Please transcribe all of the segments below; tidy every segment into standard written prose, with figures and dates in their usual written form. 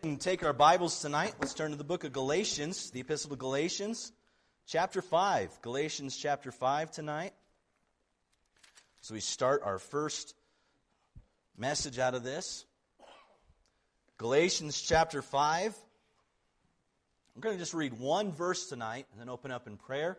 And take our Bibles tonight. Let's turn to the book of Galatians, the Epistle to Galatians, chapter 5. Galatians chapter 5 tonight. So we start our first message out of this. Galatians chapter 5. I'm going to just read one verse tonight and then open up in prayer.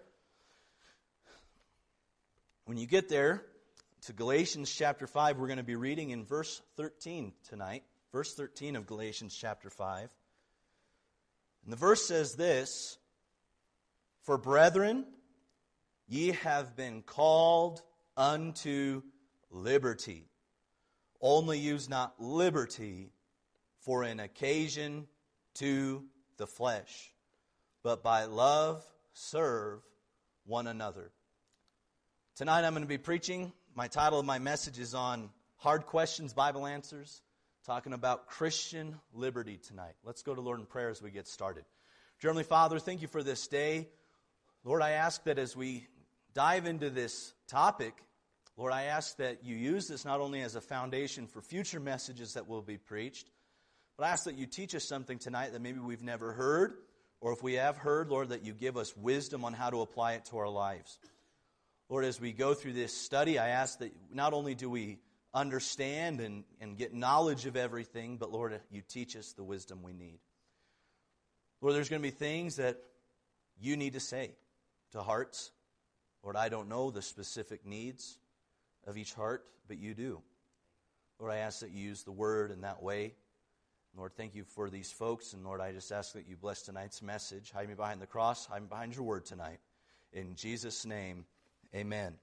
When you get there to Galatians chapter 5, we're going to be reading in verse 13 tonight. Verse 13 of Galatians chapter 5. And the verse says this: "For brethren, ye have been called unto liberty. Only use not liberty for an occasion to the flesh, but by love serve one another." Tonight I'm going to be preaching. My title of my message is on Hard Questions, Bible Answers. Talking about Christian liberty tonight. Let's go to Lord in prayer as we get started. Dear Heavenly Father, thank you for this day. Lord, I ask that as we dive into this topic, Lord, I ask that you use this not only as a foundation for future messages that will be preached, but I ask that you teach us something tonight that maybe we've never heard, or if we have heard, Lord, that you give us wisdom on how to apply it to our lives. Lord, as we go through this study, I ask that not only do we understand and get knowledge of everything, but Lord, you teach us the wisdom we need. Lord, there's going to be things that you need to say to hearts. Lord, I don't know the specific needs of each heart, but you do. Lord, I ask that you use the word in that way. Lord, thank you for these folks, and Lord, I just ask that you bless tonight's message. Hide me behind the cross, hide me behind your word tonight. In Jesus' name, amen.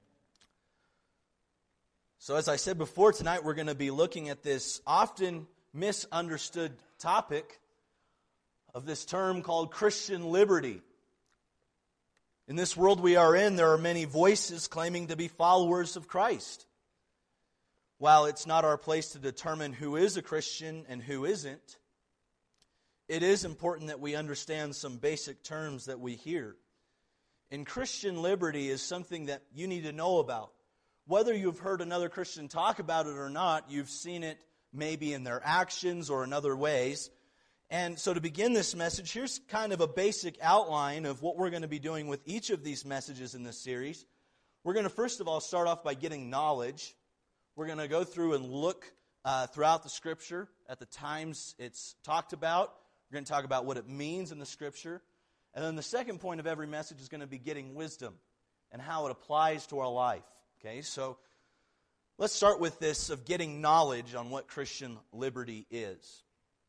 So as I said before, tonight we're going to be looking at this often misunderstood topic of this term called Christian liberty. In this world we are in, there are many voices claiming to be followers of Christ. While it's not our place to determine who is a Christian and who isn't, it is important that we understand some basic terms that we hear. And Christian liberty is something that you need to know about. Whether you've heard another Christian talk about it or not, you've seen it maybe in their actions or in other ways. And so to begin this message, here's kind of a basic outline of what we're going to be doing with each of these messages in this series. We're going to first of all start off by getting knowledge. We're going to go through and look throughout the Scripture at the times it's talked about. We're going to talk about what it means in the Scripture. And then the second point of every message is going to be getting wisdom and how it applies to our life. Okay, so let's start with this of getting knowledge on what Christian liberty is.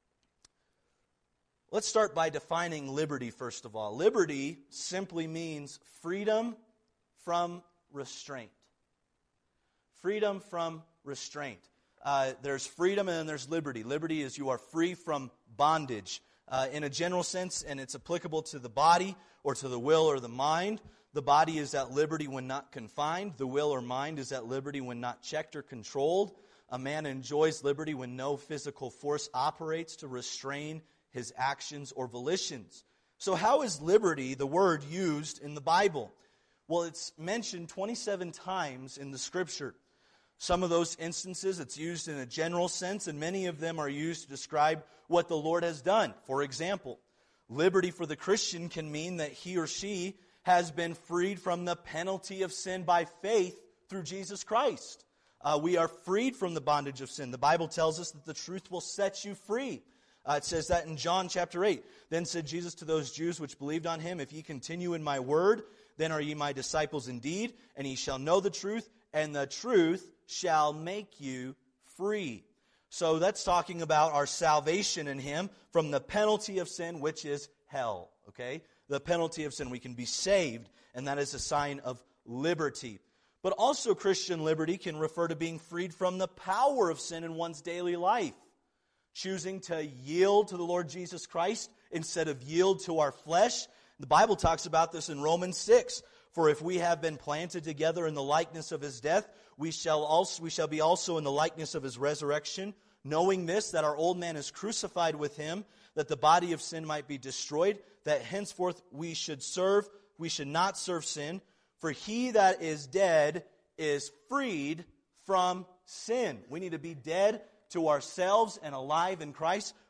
Let's start by defining liberty first of all. Liberty simply means freedom from restraint. Freedom from restraint. There's freedom and then there's liberty. Liberty is you are free from bondage. In a general sense, and it's applicable to the body or to the will or the mind. The body is at liberty when not confined. The will or mind is at liberty when not checked or controlled. A man enjoys liberty when no physical force operates to restrain his actions or volitions. So how is liberty, the word, used in the Bible? Well, it's mentioned 27 times in the Scripture. Some of those instances it's used in a general sense, and many of them are used to describe what the Lord has done. For example, liberty for the Christian can mean that he or she has been freed from the penalty of sin by faith through Jesus Christ. We are freed from the bondage of sin. The Bible tells us that the truth will set you free. It says that in John chapter 8. Then said Jesus to those Jews which believed on him, "If ye continue in my word, then are ye my disciples indeed, and ye shall know the truth, and the truth shall make you free." So that's talking about our salvation in him from the penalty of sin, which is hell. Okay? The penalty of sin. We can be saved, and that is a sign of liberty. But also Christian liberty can refer to being freed from the power of sin in one's daily life. Choosing to yield to the Lord Jesus Christ instead of yield to our flesh. The Bible talks about this in Romans 6. "For if we have been planted together in the likeness of his death, we shall be also in the likeness of his resurrection, knowing this, that our old man is crucified with him, that the body of sin might be destroyed, that henceforth we should not serve sin. For he that is dead is freed from sin." We need to be dead to ourselves and alive in Christ,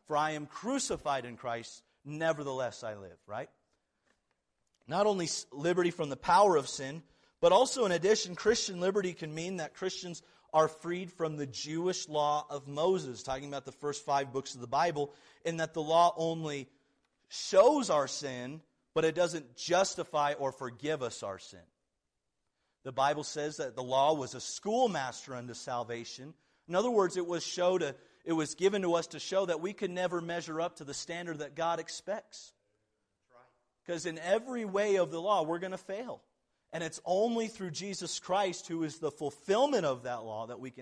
For I am crucified in Christ, nevertheless I live, right? Not only liberty from the power of sin, but also in addition, Christian liberty can mean that Christians are freed from the Jewish law of Moses, talking about the first 5 books of the Bible, in that the law only shows our sin, but it doesn't justify or forgive us our sin. The Bible says that the law was a schoolmaster unto salvation. In other words, it was given to us to show that we could never measure up to the standard that God expects. Because in every way of the law, we're going to fail. And it's only through Jesus Christ, who is the fulfillment of that law, that we can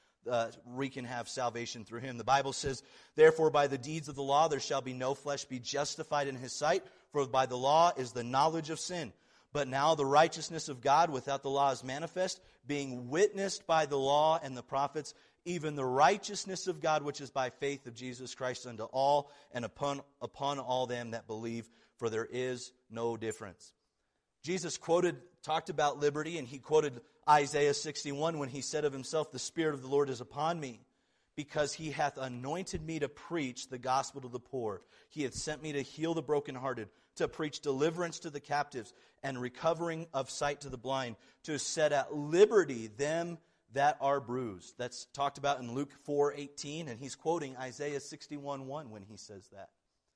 have salvation through Him. The Bible says, therefore by the deeds of the law there shall be no flesh be justified in His sight, for by the law is the knowledge of sin. But now the righteousness of God without the law is manifest, being witnessed by the law and the prophets, even the righteousness of God which is by faith of Jesus Christ unto all and upon all them that believe, for there is no difference. Jesus talked about liberty, and He quoted Isaiah 61 when He said of Himself, the Spirit of the Lord is upon me, because He hath anointed me to preach the gospel to the poor. He hath sent me to heal the brokenhearted, to preach deliverance to the captives, and recovering of sight to the blind, to set at liberty them that are bruised. That's talked about in Luke 4:18, and He's quoting Isaiah 61:1 when He says that.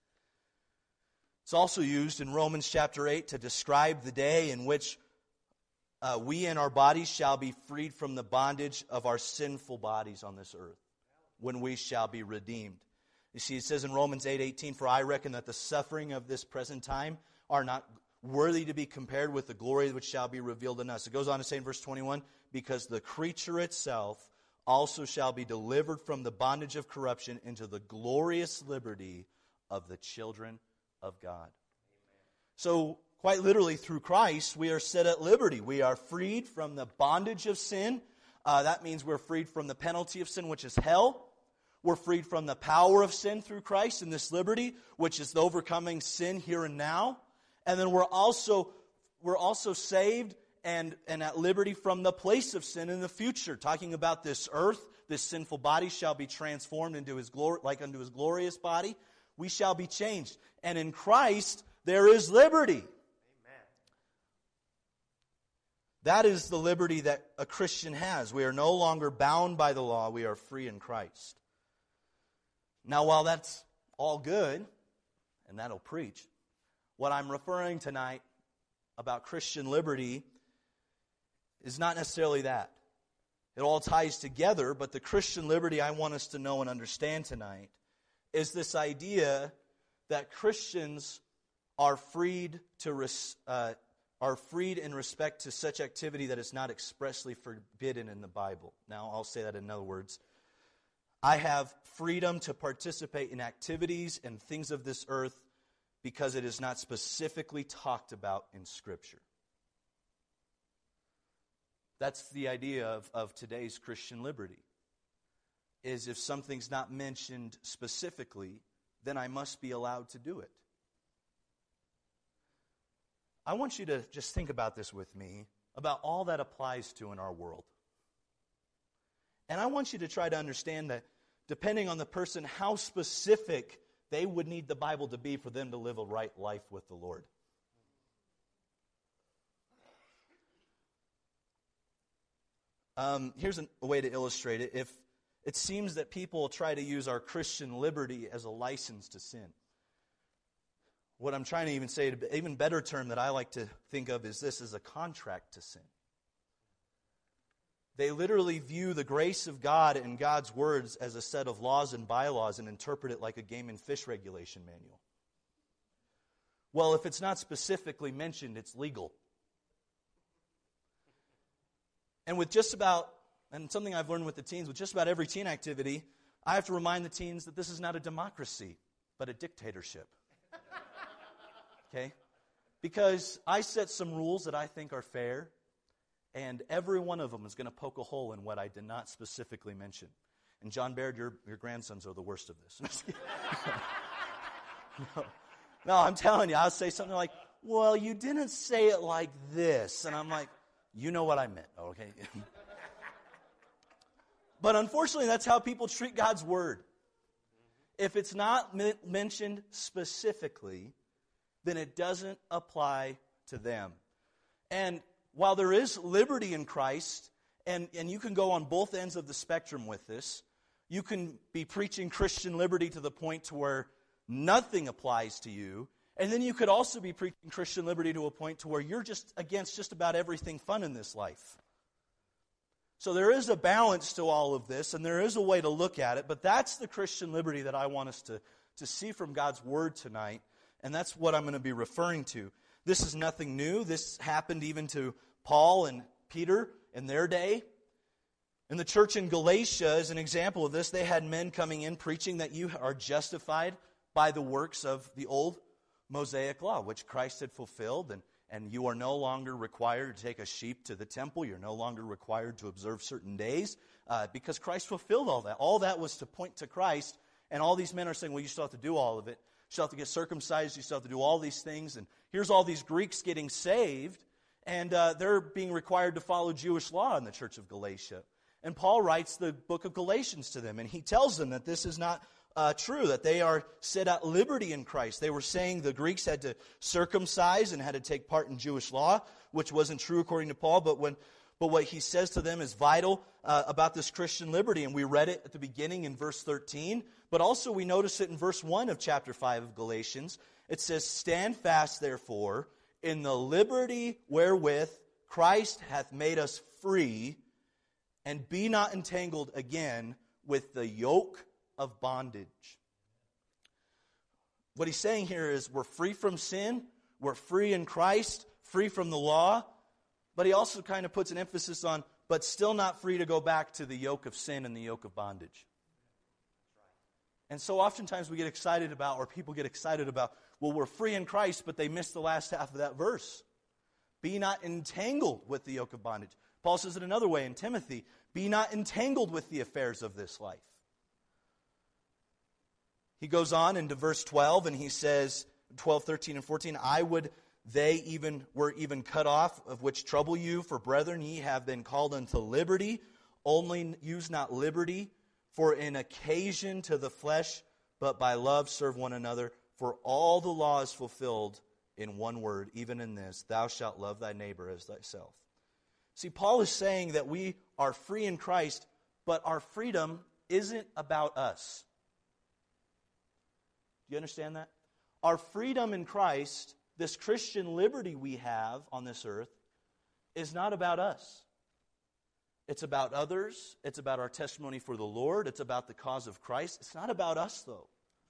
It's also used in Romans chapter 8 to describe the day in which we in our bodies shall be freed from the bondage of our sinful bodies on this earth, when we shall be redeemed. You see, it says in Romans 8:18, for I reckon that the suffering of this present time are not worthy to be compared with the glory which shall be revealed in us. It goes on to say in verse 21, because the creature itself also shall be delivered from the bondage of corruption into the glorious liberty of the children of God. Amen. So, quite literally, through Christ, we are set at liberty. We are freed from the bondage of sin. That means we're freed from the penalty of sin, which is hell. We're freed from the power of sin through Christ in this liberty, which is the overcoming sin here and now. And then we're also saved and at liberty from the place of sin in the future. Talking about this earth, this sinful body shall be transformed into His glory, like unto His glorious body. We shall be changed. And in Christ, there is liberty. Amen. That is the liberty that a Christian has. We are no longer bound by the law. We are free in Christ. Now, while that's all good, and that'll preach, what I'm referring tonight about Christian liberty is not necessarily that. It all ties together, but the Christian liberty I want us to know and understand tonight is this idea that Christians are freed in respect to such activity that is not expressly forbidden in the Bible. Now, I'll say that in other words. I have freedom to participate in activities and things of this earth because it is not specifically talked about in Scripture. That's the idea of today's Christian liberty. Is if something's not mentioned specifically, then I must be allowed to do it. I want you to just think about this with me, about all that applies to in our world. And I want you to try to understand that depending on the person, how specific they would need the Bible to be for them to live a right life with the Lord. Here's a way to illustrate it. If it seems that people try to use our Christian liberty as a license to sin. What I'm trying to even say, an even better term that I like to think of is this as a contract to sin. They literally view the grace of God and God's words as a set of laws and bylaws and interpret it like a game and fish regulation manual. Well, if it's not specifically mentioned, it's legal. And with just about, and something I've learned with the teens, with just about every teen activity, I have to remind the teens that this is not a democracy, but a dictatorship. Okay? Because I set some rules that I think are fair, and every one of them is going to poke a hole in what I did not specifically mention. And John Baird, your grandsons are the worst of this. No, I'm telling you, I'll say something like, well, you didn't say it like this. And I'm like, you know what I meant, okay? But unfortunately, that's how people treat God's Word. If it's not mentioned specifically, then it doesn't apply to them. And while there is liberty in Christ, and you can go on both ends of the spectrum with this, you can be preaching Christian liberty to the point to where nothing applies to you, and then you could also be preaching Christian liberty to a point to where you're just against just about everything fun in this life. So there is a balance to all of this, and there is a way to look at it, but that's the Christian liberty that I want us to see from God's Word tonight, and that's what I'm going to be referring to. This is nothing new. This happened even to Paul and Peter in their day. And the church in Galatia is an example of this. They had men coming in preaching that you are justified by the works of the old Mosaic law, which Christ had fulfilled, and you are no longer required to take a sheep to the temple. You're no longer required to observe certain days because Christ fulfilled all that. All that was to point to Christ, and all these men are saying, well, you still have to do all of it. You still have to get circumcised. You still have to do all these things. And here's all these Greeks getting saved, and they're being required to follow Jewish law in the church of Galatia. And Paul writes the book of Galatians to them, and he tells them that this is not true, that they are set at liberty in Christ. They were saying the Greeks had to circumcise and had to take part in Jewish law, which wasn't true according to Paul, but what he says to them is vital about this Christian liberty, and we read it at the beginning in verse 13, but also we notice it in verse 1 of chapter 5 of Galatians. It says, "Stand fast, therefore, in the liberty wherewith Christ hath made us free, and be not entangled again with the yoke of bondage." What he's saying here is we're free from sin, we're free in Christ, free from the law, but he also kind of puts an emphasis on, but still not free to go back to the yoke of sin and the yoke of bondage. And so oftentimes we get excited about, or people get excited about, well, we're free in Christ, but they miss the last half of that verse. Be not entangled with the yoke of bondage. Paul says it another way in Timothy, be not entangled with the affairs of this life. He goes on into verse 12, and he says, 12, 13, and 14, I would they were even cut off, of which trouble you, for brethren, ye have been called unto liberty. Only use not liberty for an occasion to the flesh, but by love serve one another. For all the law is fulfilled in one word, even in this, thou shalt love thy neighbor as thyself. See, Paul is saying that we are free in Christ, but our freedom isn't about us. Do you understand that? Our freedom in Christ, this Christian liberty we have on this earth, is not about us. It's about others. It's about our testimony for the Lord. It's about the cause of Christ. It's not about us, though.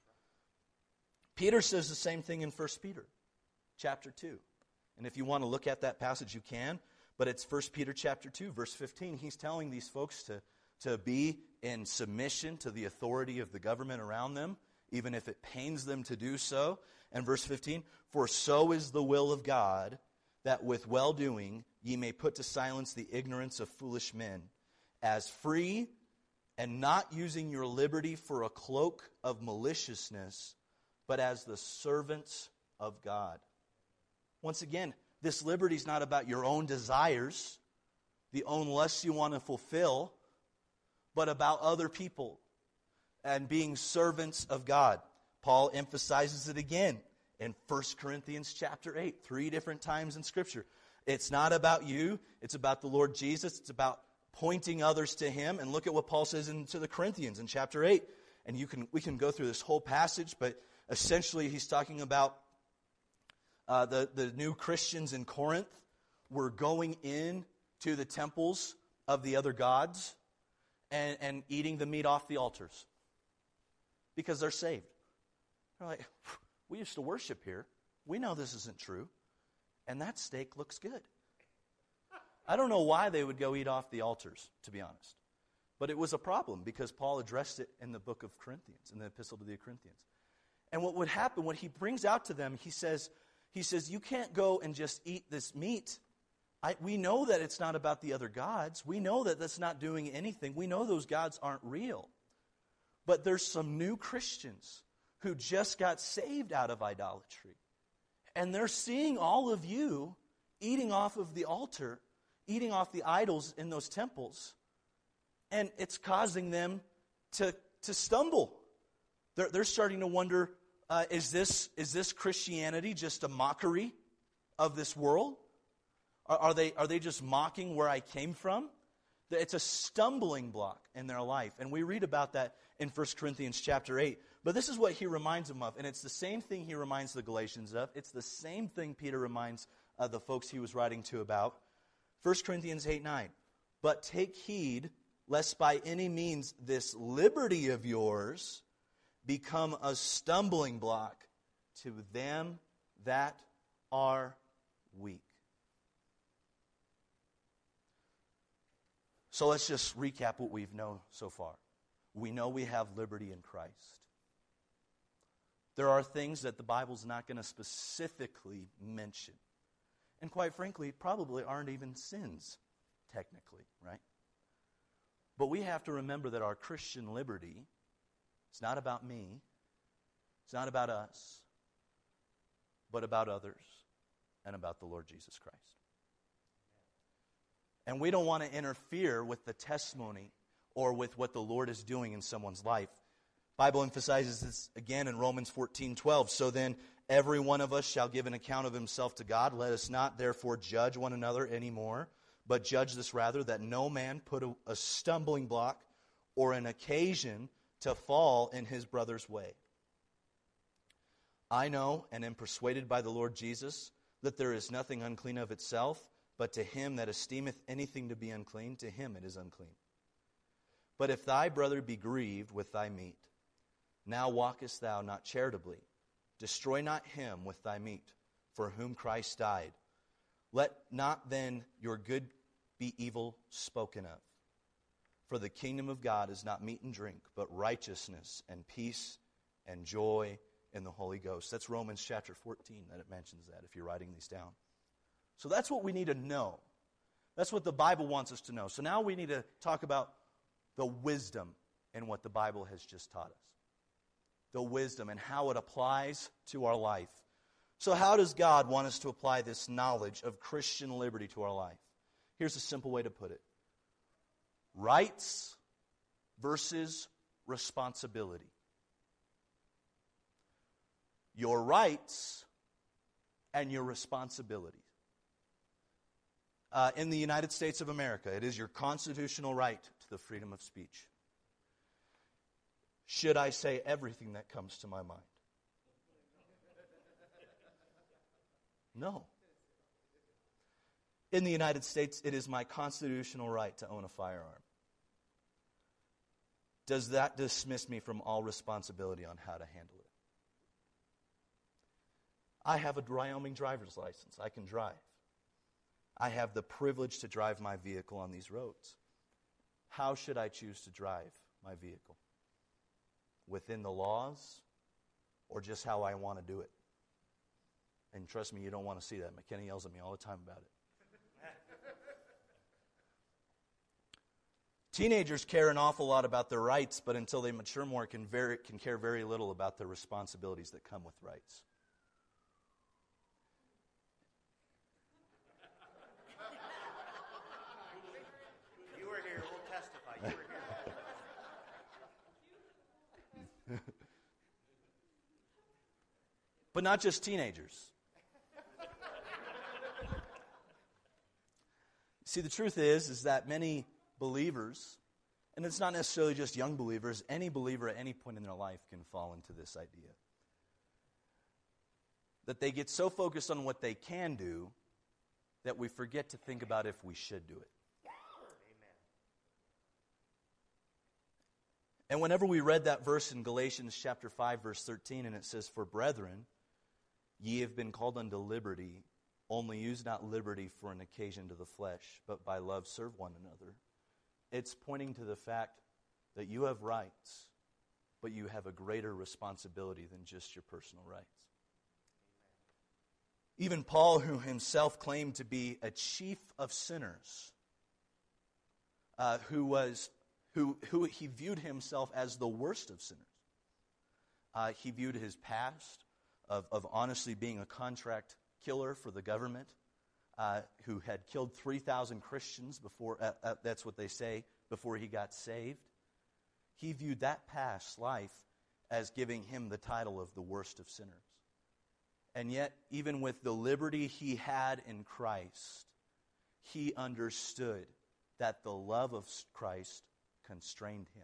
Peter says the same thing in 1 Peter chapter 2. And if you want to look at that passage, you can. But it's 1 Peter chapter 2, verse 15. He's telling these folks to be in submission to the authority of the government around them, even if it pains them to do so. And verse 15, for so is the will of God, that with well-doing ye may put to silence the ignorance of foolish men, as free and not using your liberty for a cloak of maliciousness, but as the servants of God. Once again, this liberty is not about your own desires, the own lusts you want to fulfill, but about other people and being servants of God. Paul emphasizes it again in 1 Corinthians chapter 8, 3 different times in Scripture. It's not about you. It's about the Lord Jesus. It's about pointing others to Him. And look at what Paul says to the Corinthians in chapter 8. And we can go through this whole passage, but essentially he's talking about the new Christians in Corinth were going in to the temples of the other gods and eating the meat off the altars because they're saved. They're like, we used to worship here. We know this isn't true. And that steak looks good. I don't know why they would go eat off the altars, to be honest. But it was a problem because Paul addressed it in the book of Corinthians, in the epistle to the Corinthians. And what would happen, what he brings out to them, he says, you can't go and just eat this meat. We know that it's not about the other gods. We know that that's not doing anything. We know those gods aren't real. But there's some new Christians who just got saved out of idolatry. And they're seeing all of you eating off of the altar, eating off the idols in those temples. And it's causing them to stumble. They're starting to wonder, is this Christianity just a mockery of this world? Are they just mocking where I came from? It's a stumbling block in their life. And we read about that in 1 Corinthians chapter 8. But this is what he reminds them of. And it's the same thing he reminds the Galatians of. It's the same thing Peter reminds the folks he was writing to about. 1 Corinthians 8:9. But take heed, lest by any means this liberty of yours become a stumbling block to them that are weak. So let's just recap what we've known so far. We know we have liberty in Christ. There are things that the Bible's not going to specifically mention. And quite frankly, probably aren't even sins, technically, right? But we have to remember that our Christian liberty, it's not about me, it's not about us, but about others and about the Lord Jesus Christ. And we don't want to interfere with the testimony or with what the Lord is doing in someone's life. The Bible emphasizes this again in Romans 14:12. So then, every one of us shall give an account of himself to God. Let us not therefore judge one another anymore, but judge this rather, that no man put a stumbling block or an occasion to fall in his brother's way. I know and am persuaded by the Lord Jesus that there is nothing unclean of itself, but to him that esteemeth anything to be unclean, to him it is unclean. But if thy brother be grieved with thy meat, now walkest thou not charitably. Destroy not him with thy meat, for whom Christ died. Let not then your good be evil spoken of. For the kingdom of God is not meat and drink, but righteousness and peace and joy in the Holy Ghost. That's Romans chapter 14 that it mentions that, if you're writing these down. So that's what we need to know. That's what the Bible wants us to know. So now we need to talk about the wisdom in what the Bible has just taught us. The wisdom and how it applies to our life. So how does God want us to apply this knowledge of Christian liberty to our life? Here's a simple way to put it. Rights versus responsibility. Your rights and your responsibilities. In the United States of America, it is your constitutional right to the freedom of speech. Should I say everything that comes to my mind? No. In the United States, it is my constitutional right to own a firearm. Does that dismiss me from all responsibility on how to handle it? I have a Wyoming driver's license. I can drive. I have the privilege to drive my vehicle on these roads. How should I choose to drive my vehicle? Within the laws or just how I want to do it? And trust me, you don't want to see that. McKenna yells at me all the time about it. Teenagers care an awful lot about their rights, but until they mature more, can care very little about the responsibilities that come with rights. You were here. We'll testify. You were here. But not just teenagers. See, the truth is that many believers, and it's not necessarily just young believers, any believer at any point in their life can fall into this idea. That they get so focused on what they can do that we forget to think about if we should do it. Amen. And whenever we read that verse in Galatians chapter 5, verse 13, and it says, "For brethren, ye have been called unto liberty, only use not liberty for an occasion to the flesh, but by love serve one another." It's pointing to the fact that you have rights, but you have a greater responsibility than just your personal rights. Even Paul, who himself claimed to be a chief of sinners, who he viewed himself as the worst of sinners. He viewed his past of honestly being a contract killer for the government, who had killed 3,000 Christians before, that's what they say, before he got saved. He viewed that past life as giving him the title of the worst of sinners. And yet, even with the liberty he had in Christ, he understood that the love of Christ constrained him.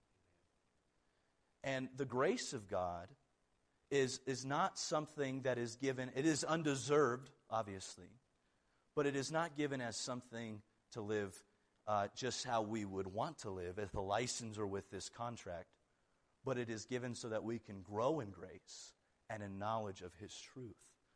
And the grace of God is not something that is given. It is undeserved, obviously, but it is not given as something to live just how we would want to live, with a license or with this contract. But it is given so that we can grow in grace and in knowledge of his truth.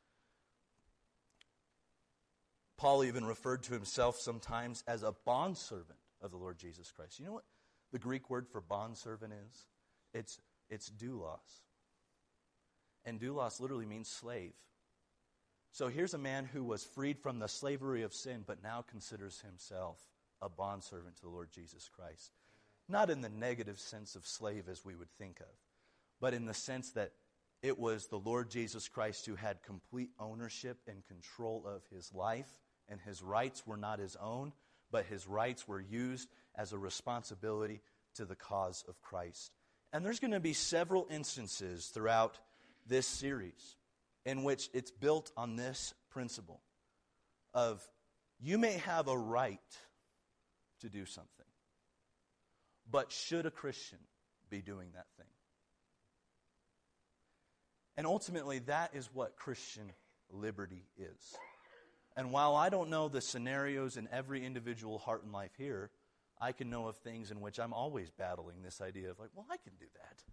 Paul even referred to himself sometimes as a bondservant of the Lord Jesus Christ. You know what the Greek word for bondservant is? It's doulos. And doulos literally means slave. So here's a man who was freed from the slavery of sin, but now considers himself a bondservant to the Lord Jesus Christ. Not in the negative sense of slave as we would think of, but in the sense that it was the Lord Jesus Christ who had complete ownership and control of his life, and his rights were not his own, but his rights were used as a responsibility to the cause of Christ. And there's going to be several instances throughout this series in which it's built on this principle of you may have a right to do something, but should a Christian be doing that thing? And ultimately, that is what Christian liberty is. And while I don't know the scenarios in every individual heart and life here, I can know of things in which I'm always battling this idea of like, well, I can do that.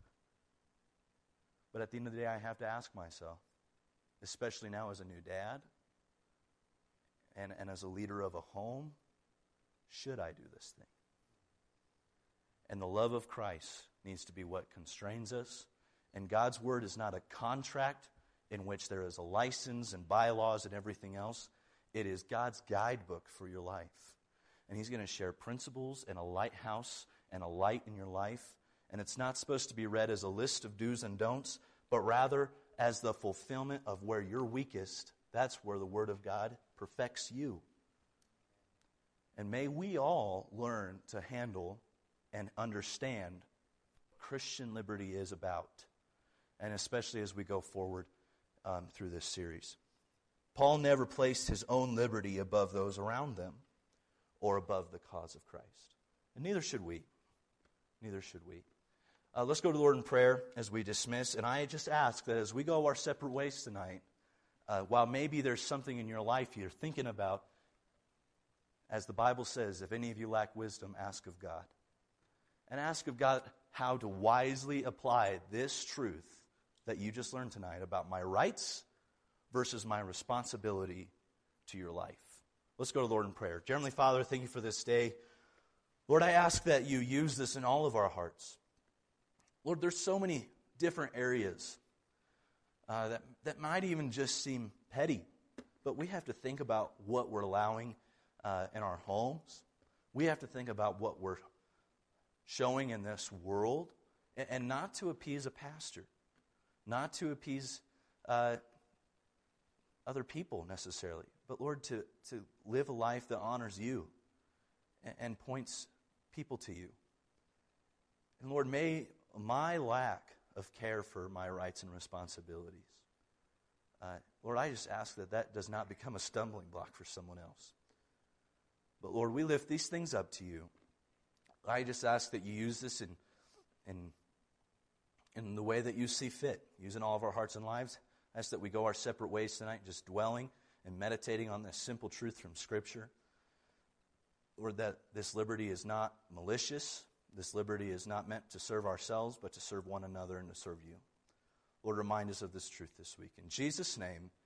But at the end of the day, I have to ask myself, especially now as a new dad and as a leader of a home, should I do this thing? And the love of Christ needs to be what constrains us. And God's word is not a contract in which there is a license and bylaws and everything else. It is God's guidebook for your life. And he's going to share principles and a lighthouse and a light in your life. And it's not supposed to be read as a list of do's and don'ts, but rather as the fulfillment of where you're weakest. That's where the word of God perfects you. And may we all learn to handle and understand what Christian liberty is about. And especially as we go forward through this series. Paul never placed his own liberty above those around them or above the cause of Christ. And neither should we. Neither should we. Let's go to the Lord in prayer as we dismiss. And I just ask that as we go our separate ways tonight, while maybe there's something in your life you're thinking about, as the Bible says, if any of you lack wisdom, ask of God. And ask of God how to wisely apply this truth that you just learned tonight about my rights versus my responsibility to your life. Let's go to the Lord in prayer. Dear Heavenly Father, thank you for this day. Lord, I ask that you use this in all of our hearts. Lord, there's so many different areas that might even just seem petty, but we have to think about what we're allowing in our homes. We have to think about what we're showing in this world, and not to appease a pastor, not to appease other people necessarily, but Lord, to live a life that honors you and points people to you. And Lord, may my lack of care for my rights and responsibilities, Lord, I just ask that that does not become a stumbling block for someone else. But Lord, we lift these things up to you. I just ask that you use this in the way that you see fit, using all of our hearts and lives. I ask that we go our separate ways tonight, just dwelling and meditating on this simple truth from Scripture. Lord, that this liberty is not malicious. This liberty is not meant to serve ourselves, but to serve one another and to serve you. Lord, remind us of this truth this week. In Jesus' name,